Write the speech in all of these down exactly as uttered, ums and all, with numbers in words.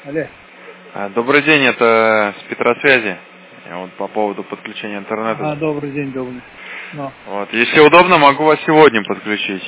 Алло. Добрый день, это с Петросвязи. Вот по поводу подключения интернета. А, добрый день, добрый. Но. Вот. Если удобно, могу вас сегодня подключить.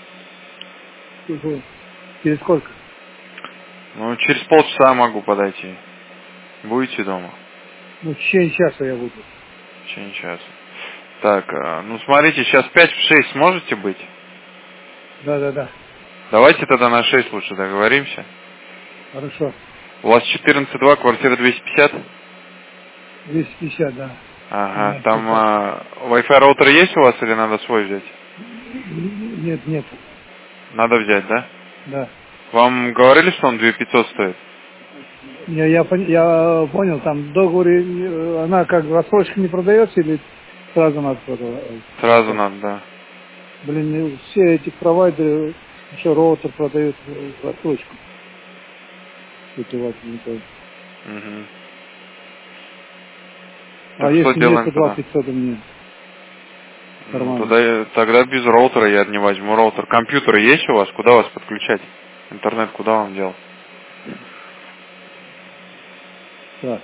Через сколько? Ну, через полчаса могу подойти. Будете дома? Ну, в течение часа я буду. В течение часа. Так, ну смотрите, сейчас пять в шесть сможете быть? Да, да, да. Давайте тогда на шесть лучше договоримся. Хорошо. У вас четырнадцать два, квартира двести пятьдесят? двести пятьдесят, да. Ага, там а, Wi-Fi роутер есть у вас или надо свой взять? Нет, нет. Надо взять, да? Да. Вам говорили, что он две тысячи пятьсот стоит? Я, я, я понял, там в договоре она как рассрочка не продается или сразу надо продавать? Сразу надо, да. Блин, все эти провайдеры, что роутер продают в рассрочку. Это вот не то. Угу. А Так если что делаем нет, то два тогда? пятьсот у меня. Ну, тогда, тогда без роутера я не возьму роутер. Компьютер есть у вас? Куда вас подключать? Интернет куда вам делать? Так.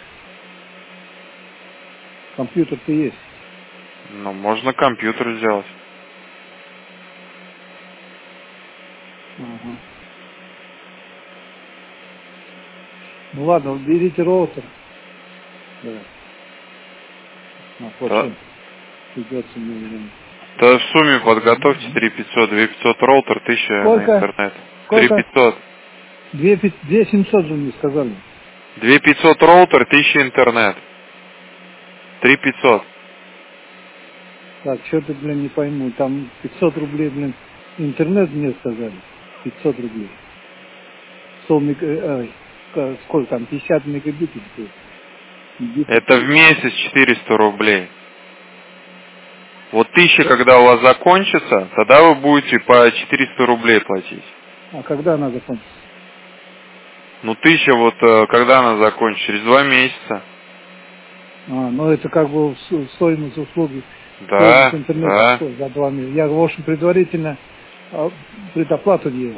Компьютер-то есть. Ну, можно компьютер сделать. Ага. Ну ладно, берите роутер. Да. А, вот Да. что придется мне время. Да в сумме подготовьте три пятьсот, две пятьсот роутер, тысяча на Сколько? интернет. три Сколько? пятьсот. две семьсот же мне сказали. две пятьсот роутер, тысяча интернет. три пятьсот. Так, что-то, блин, не пойму. Там пятьсот рублей, блин, интернет мне сказали. пятьсот рублей. сто мег... Ой, сколько там, пятьдесят мегабит или что? Это в месяц четыреста рублей. Вот тысяча, когда у вас закончится, тогда вы будете по четыреста рублей платить. А когда она закончится? Ну, тысяча вот, когда она закончится? Через два месяца. А, ну это как бы стоимость услуги. Да, Стоимость интернета да. сколько? За два месяца. Я, в общем, предварительно предоплату делал.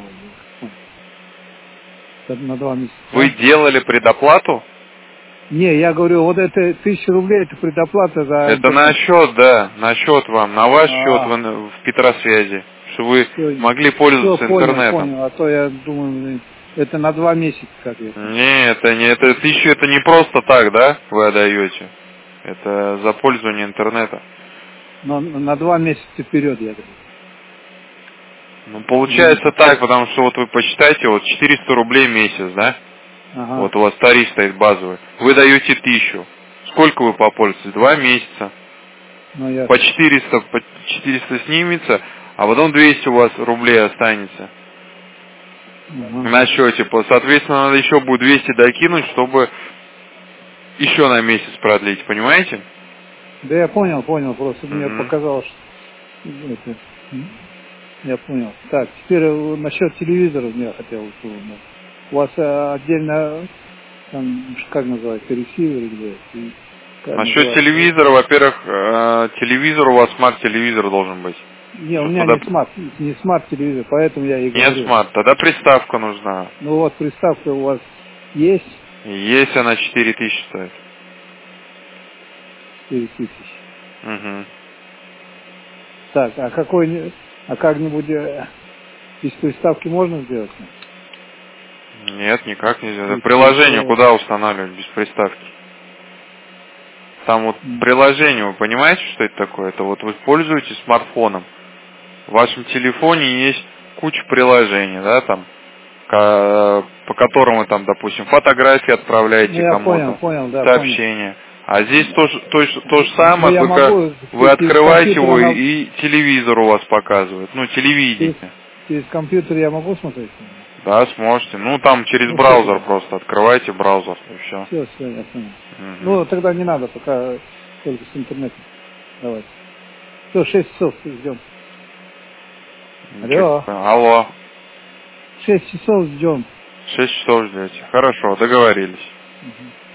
На два месяца. Вы делали предоплату? Не, я говорю, вот это тысяча рублей, это предоплата за Это интернет. на счет, да, на счет вам, на ваш А, счет в, в Петросвязи, чтобы вы все, могли пользоваться все, понял, интернетом. понял. А то я думаю, это на два месяца, как я. Не, это не, это тысяча, это не просто так, да, вы отдаете. Это за пользование интернета. Но на два месяца вперед, я говорю. Ну, получается так, потому что вот вы посчитайте, вот четыреста рублей в месяц, да? Ага. Вот у вас тариф стоит базовый. Вы даете тысячу. Сколько вы попользуетесь? Два месяца. Ну, я... По четыреста, по четыреста снимется, а потом двести у вас рублей останется. Ага. На счете. Соответственно, надо еще будет двести докинуть, чтобы еще на месяц продлить. Понимаете? Да я понял, понял. Просто Угу. мне показалось, что это... Я понял. Так, теперь насчет телевизора я хотел узнать. У вас а, отдельно, там, как называется, ресивер или как Насчет называется? телевизора, во-первых, э, телевизор у вас смарт-телевизор должен быть. Не, у Что меня тогда... не смарт, не смарт-телевизор, поэтому я и Нет говорю. смарт, тогда приставка нужна. Ну вот приставка у вас есть? Есть, она четыре тысячи стоит. четыре тысячи. Угу. Так, а какой, а как-нибудь э, из приставки можно сделать? Нет, никак нельзя. Из Приложение телевизора? куда устанавливать без приставки? Там вот М. приложение, вы понимаете, что это такое? Это вот вы пользуетесь смартфоном. В вашем телефоне есть куча приложений, да, там, по которым вы там, допустим, фотографии отправляете Ну я понял, кому-то, понял, да, понял. сообщения. А здесь то, же- то, же- то же Ну самое, я только могу вы через открываете компьютер, его она, и, и телевизор у вас показывает. Ну, через, телевидение. через компьютер я могу смотреть? Да, сможете. Ну, там через Ну все браузер тогда. просто открывайте браузер и все. Все, все, я понял. Угу. Ну тогда не надо, пока только с интернетом. Давайте. Все, шесть часов ждем. Алло. Алло. Шесть часов ждем. Шесть часов ждете. Хорошо, договорились. Угу.